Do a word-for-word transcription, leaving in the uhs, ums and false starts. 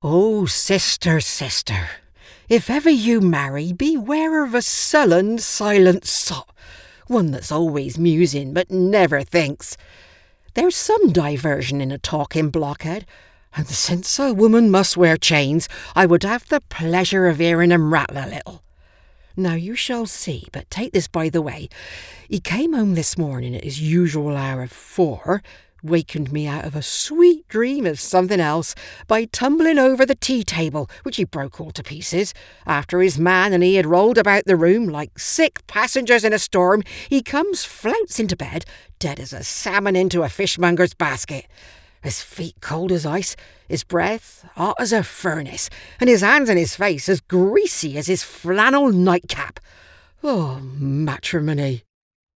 Oh, sister, sister, if ever you marry, beware of a sullen, silent sot, one that's always musing but never thinks. There's some diversion in a talking blockhead, and since a woman must wear chains, I would have the pleasure of hearing him rattle a little. Now you shall see, but take this by the way. He came home this morning at his usual hour of four, wakened me out of a sweet dream of something else by tumbling over the tea-table, which he broke all to pieces. After his man and he had rolled about the room like sick passengers in a storm, he comes flounce into bed, dead as a salmon into a fishmonger's basket. His feet cold as ice, his breath hot as a furnace, and his hands and his face as greasy as his flannel nightcap. Oh, matrimony!